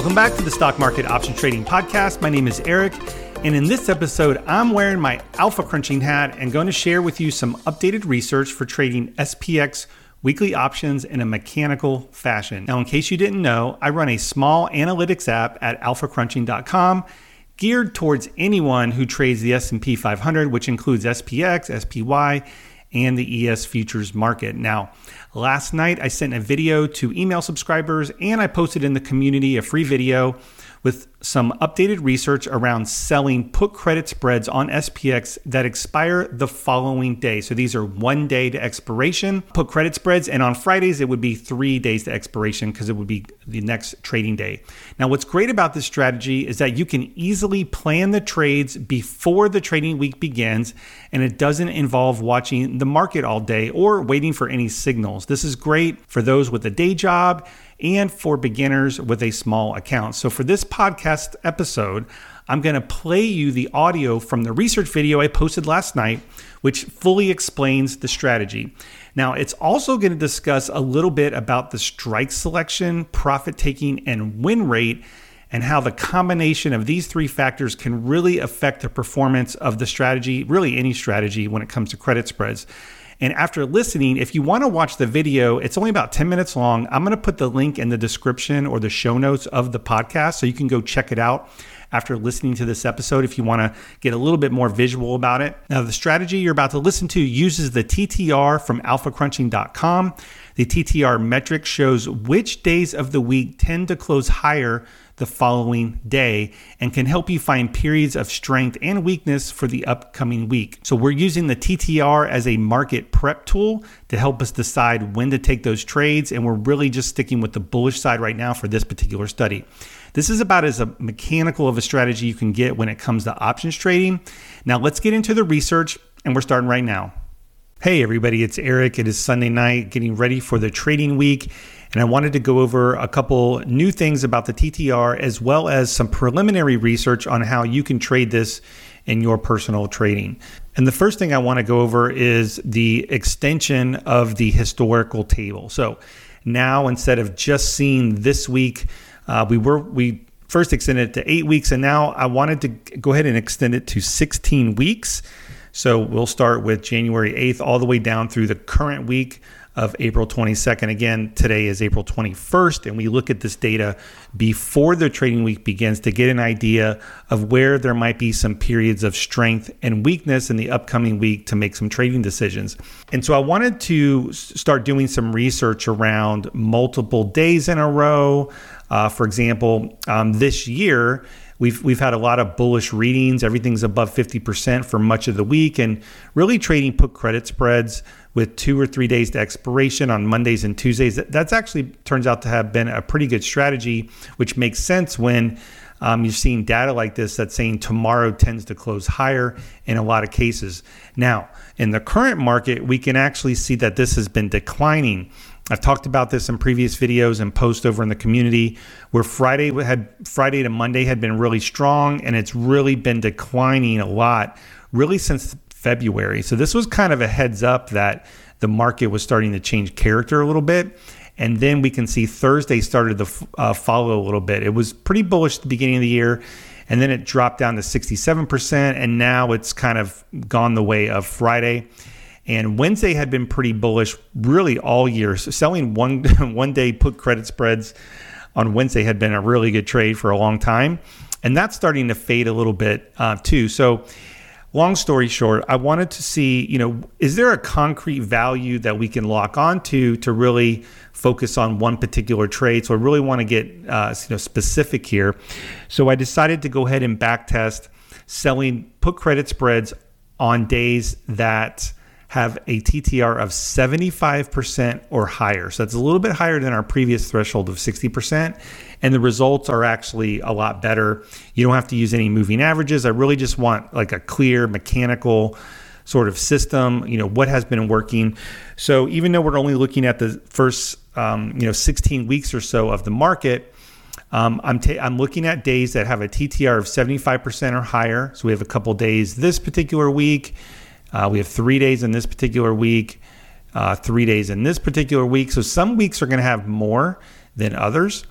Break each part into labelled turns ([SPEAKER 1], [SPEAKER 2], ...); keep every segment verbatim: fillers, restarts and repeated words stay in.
[SPEAKER 1] Welcome back to the Stock Market Option Trading Podcast. My name is Eric, and in this episode, I'm wearing my Alpha Crunching hat and going to share with you some updated research for trading S P X weekly options in a mechanical fashion. Now, in case you didn't know, I run a small analytics app at alpha crunching dot com geared towards anyone who trades the S and P five hundred, which includes S P X, S P Y, and the E S futures market. Now, last night I sent a video to email subscribers and I posted in the community a free video with some updated research around selling put credit spreads on S P X that expire the following day. So these are one day to expiration put credit spreads, and on Fridays it would be three days to expiration because it would be the next trading day. Now, what's great about this strategy is that you can easily plan the trades before the trading week begins, and it doesn't involve watching the market all day or waiting for any signals. This is great for those with a day job and for beginners with a small account. So for this podcast episode, I'm going to play you the audio from the research video I posted last night, which fully explains the strategy. Now, it's also going to discuss a little bit about the strike selection, profit taking, and win rate, and how the combination of these three factors can really affect the performance of the strategy, really any strategy when it comes to credit spreads. And after listening, if you want to watch the video, it's only about ten minutes long. I'm going to put the link in the description or the show notes of the podcast so you can go check it out after listening to this episode if you want to get a little bit more visual about it. Now, the strategy you're about to listen to uses the T T R from alpha crunching dot com. The T T R metric shows which days of the week tend to close higher the following day and can help you find periods of strength and weakness for the upcoming week. So we're using the T T R as a market prep tool to help us decide when to take those trades, and we're really just sticking with the bullish side right now for this particular study. This is about as a mechanical of a strategy you can get when it comes to options trading. Now let's get into the research, and we're starting right now. Hey everybody, it's Eric. It is Sunday night, getting ready for the trading week. And I wanted to go over a couple new things about the T T R, as well as some preliminary research on how you can trade this in your personal trading. And the first thing I want to go over is the extension of the historical table. So now, instead of just seeing this week, uh, we were we first extended it to eight weeks, and now I wanted to go ahead and extend it to sixteen weeks. So we'll start with January eighth all the way down through the current week of April twenty-second. Again, today is April twenty-first, and we look at this data before the trading week begins to get an idea of where there might be some periods of strength and weakness in the upcoming week to make some trading decisions. And so I wanted to start doing some research around multiple days in a row. Uh, for example, um, this year, We've we've had a lot of bullish readings. Everything's above fifty percent for much of the week, and really trading put credit spreads with two or three days to expiration on Mondays and Tuesdays. That's actually turns out to have been a pretty good strategy, which makes sense when um, you've seen data like this that's saying tomorrow tends to close higher in a lot of cases. Now, in the current market, we can actually see that this has been declining. I've talked about this in previous videos and posts over in the community, where Friday had Friday to Monday had been really strong, and it's really been declining a lot, really since February. So this was kind of a heads up that the market was starting to change character a little bit. And then we can see Thursday started to uh, follow a little bit. It was pretty bullish at the beginning of the year, and then it dropped down to sixty-seven percent, and now it's kind of gone the way of Friday. And Wednesday had been pretty bullish really all year. So selling one one day put credit spreads on Wednesday had been a really good trade for a long time. And that's starting to fade a little bit uh, too. So long story short, I wanted to see, you know, is there a concrete value that we can lock onto to really focus on one particular trade? So I really want to get uh, you know, specific here. So I decided to go ahead and back test selling put credit spreads on days that have a T T R of seventy-five percent or higher. So that's a little bit higher than our previous threshold of sixty percent. And the results are actually a lot better. You don't have to use any moving averages. I really just want like a clear mechanical sort of system, you know, what has been working. So even though we're only looking at the first, um, you know, sixteen weeks or so of the market, um, I'm, ta- I'm looking at days that have a T T R of seventy-five percent or higher. So we have a couple days this particular week. Uh, we have three days in this particular week, uh, three days in this particular week. So some weeks are going to have more than others.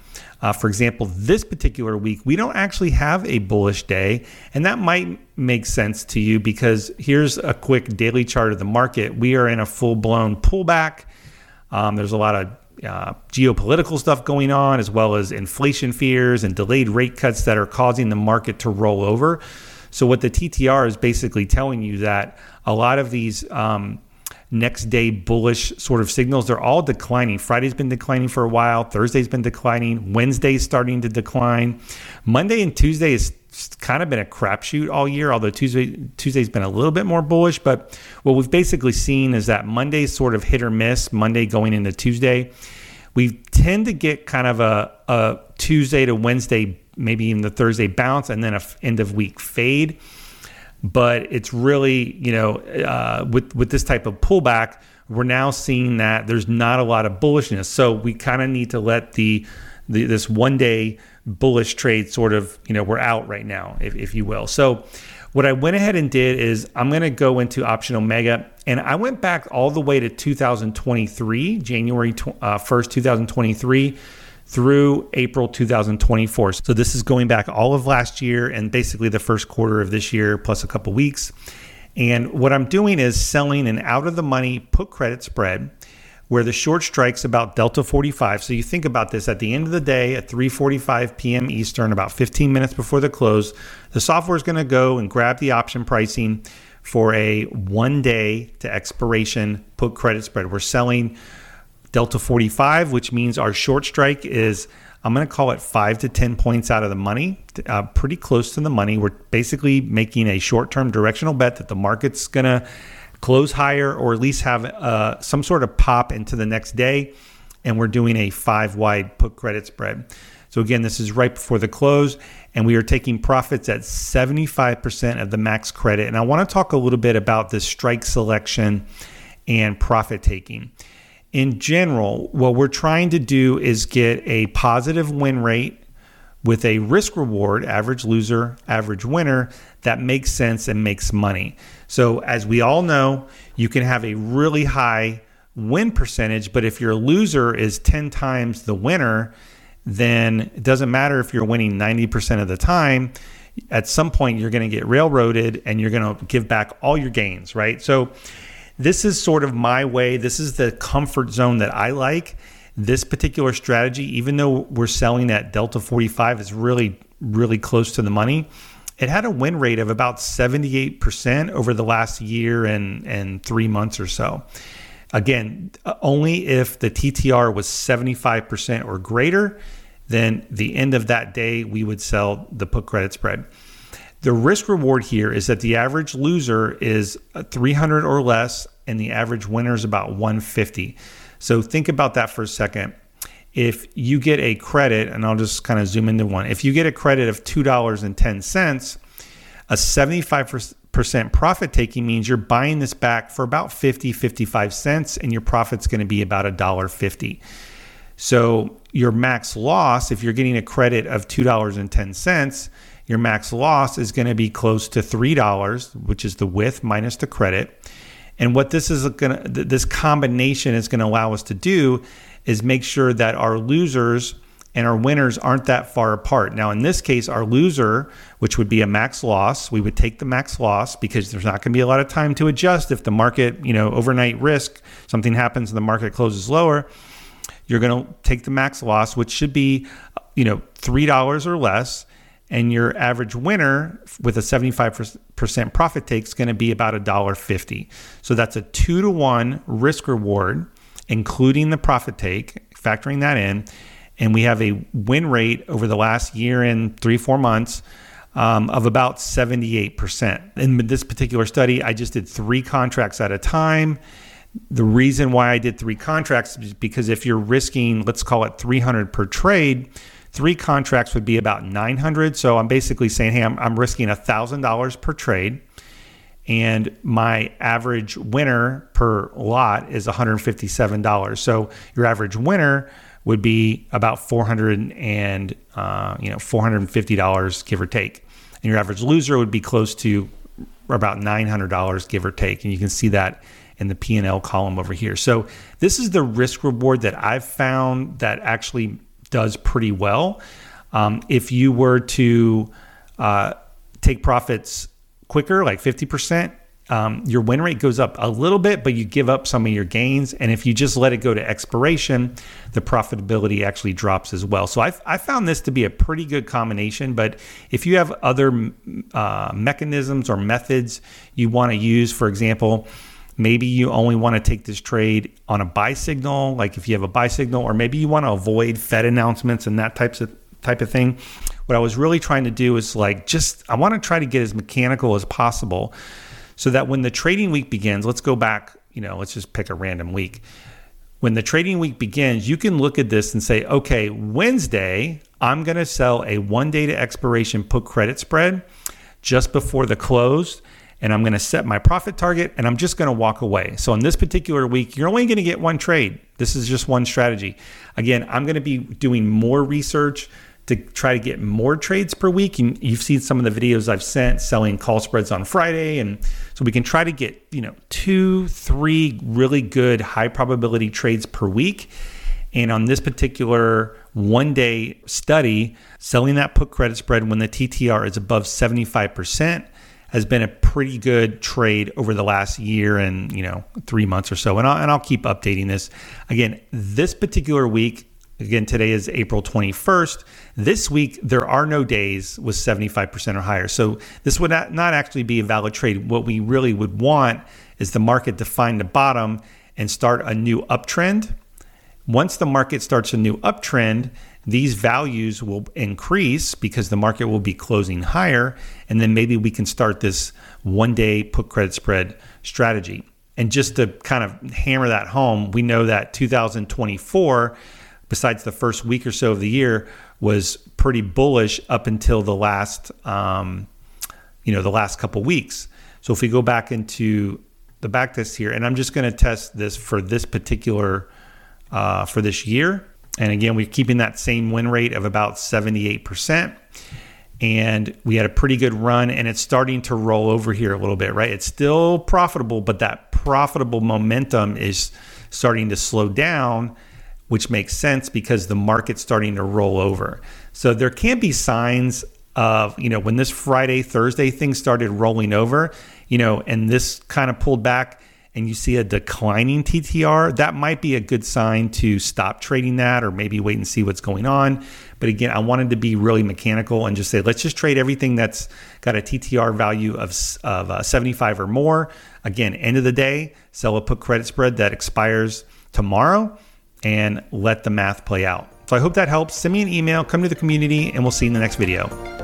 [SPEAKER 1] Uh, for example, this particular week, we don't actually have a bullish day, and that might make sense to you because here's a quick daily chart of the market. We are in a full-blown pullback. Um, there's a lot of uh, geopolitical stuff going on, as well as inflation fears and delayed rate cuts that are causing the market to roll over. So what the T T R is basically telling you that a lot of these um, next day bullish sort of signals, they're all declining. Friday's been declining for a while. Thursday's been declining. Wednesday's starting to decline. Monday and Tuesday has kind of been a crapshoot all year, although Tuesday Tuesday's been a little bit more bullish. But what we've basically seen is that Monday's sort of hit or miss, Monday going into Tuesday. We tend to get kind of a, a Tuesday to Wednesday, maybe even the Thursday bounce, and then a end of week fade. But it's really, you know, uh, with, with this type of pullback, we're now seeing that there's not a lot of bullishness. So we kind of need to let the, the this one day bullish trade sort of, you know, we're out right now, if, if you will. So what I went ahead and did is I'm going to go into Option Omega, and I went back all the way to two thousand twenty-three, January first, two thousand twenty-three. Through April two thousand twenty-four. So this is going back all of last year and basically the first quarter of this year plus a couple weeks. And what I'm doing is selling an out of the money put credit spread where the short strike's about Delta forty-five. So you think about this, at the end of the day at three forty-five p.m. Eastern, about fifteen minutes before the close, the software is going to go and grab the option pricing for a one day to expiration put credit spread. We're selling Delta forty-five, which means our short strike is, I'm going to call it five to ten points out of the money, uh, pretty close to the money. We're basically making a short-term directional bet that the market's going to close higher or at least have uh, some sort of pop into the next day. And we're doing a five wide put credit spread. So again, this is right before the close, and we are taking profits at seventy-five percent of the max credit. And I want to talk a little bit about the strike selection and profit taking. In general, what we're trying to do is get a positive win rate with a risk reward, average loser, average winner, that makes sense and makes money. So as we all know, you can have a really high win percentage, but if your loser is ten times the winner, then it doesn't matter if you're winning ninety percent of the time. At some point, you're going to get railroaded and you're going to give back all your gains, right? So this is sort of my way. This is the comfort zone that I like. This particular strategy, even though we're selling at Delta forty-five, is really, really close to the money. It had a win rate of about seventy-eight percent over the last year and, and three months or so. Again, only if the T T R was seventy-five percent or greater, then the end of that day, we would sell the put credit spread. The risk reward here is that the average loser is three hundred or less, and the average winner is about one fifty. So think about that for a second. If you get a credit, and I'll just kind of zoom into one. If you get a credit of two dollars and ten cents, a seventy-five percent profit taking means you're buying this back for about fifty, fifty-five cents, and your profit's going to be about one dollar fifty. So your max loss, if you're getting a credit of two dollars and ten cents, your max loss is going to be close to three dollars, which is the width minus the credit. And what this is going to, this combination is going to allow us to do is make sure that our losers and our winners aren't that far apart. Now, in this case, our loser, which would be a max loss, we would take the max loss because there's not going to be a lot of time to adjust. If the market, you know, overnight risk, something happens and the market closes lower, you're going to take the max loss, which should be, you know, three dollars or less. And your average winner with a seventy-five percent profit take is going to be about one dollar fifty. So that's a two to one risk reward, including the profit take, factoring that in. And we have a win rate over the last year and three, four months um, of about seventy-eight percent. In this particular study, I just did three contracts at a time. The reason why I did three contracts is because if you're risking, let's call it three hundred per trade, three contracts would be about nine hundred. So I'm basically saying, hey, I'm, I'm risking one thousand dollars per trade. And my average winner per lot is one hundred fifty-seven dollars. So your average winner would be about four hundred and uh, you know four hundred fifty dollars, give or take. And your average loser would be close to about nine hundred dollars, give or take. And you can see that in the P and L column over here. So this is the risk reward that I've found that actually does pretty well. Um, if you were to uh, take profits quicker, like fifty percent, um, your win rate goes up a little bit, but you give up some of your gains. And if you just let it go to expiration, the profitability actually drops as well. So I, I found this to be a pretty good combination. But if you have other uh, mechanisms or methods you want to use, for example, maybe you only want to take this trade on a buy signal, like if you have a buy signal, or maybe you want to avoid Fed announcements and that types of type of thing. What I was really trying to do is like just, I want to try to get as mechanical as possible so that when the trading week begins, let's go back, you know, let's just pick a random week. When the trading week begins, you can look at this and say, okay, Wednesday, I'm going to sell a one day to expiration put credit spread just before the close. And I'm going to set my profit target and I'm just going to walk away. So in this particular week, you're only going to get one trade. This is just one strategy. Again, I'm going to be doing more research to try to get more trades per week. And you've seen some of the videos I've sent selling call spreads on Friday. And so we can try to get, you know, two, three really good high probability trades per week. And on this particular one day study, selling that put credit spread when the T T R is above seventy-five percent has been a pretty good trade over the last year and, you know, three months or so. And I'll, and I'll keep updating this. Again, this particular week, again, today is April twenty-first. This week, there are no days with seventy-five percent or higher. So this would not, not actually be a valid trade. What we really would want is the market to find the bottom and start a new uptrend. Once the market starts a new uptrend, these values will increase because the market will be closing higher. And then maybe we can start this one day put credit spread strategy. And just to kind of hammer that home, we know that two thousand twenty-four, besides the first week or so of the year, was pretty bullish up until the last, um, you know, the last couple weeks. So if we go back into the back test here, and I'm just going to test this for this particular, uh, for this year. And again, we're keeping that same win rate of about seventy-eight percent. And we had a pretty good run, and it's starting to roll over here a little bit, right? It's still profitable, but that profitable momentum is starting to slow down, which makes sense because the market's starting to roll over. So there can be signs of, you know, when this Friday, Thursday thing started rolling over, you know, and this kind of pulled back, and you see a declining T T R, that might be a good sign to stop trading that or maybe wait and see what's going on. But again, I wanted to be really mechanical and just say, let's just trade everything that's got a T T R value of, of uh, seventy-five or more. Again, end of the day, sell a put credit spread that expires tomorrow and let the math play out. So I hope that helps. Send me an email, come to the community, and we'll see you in the next video.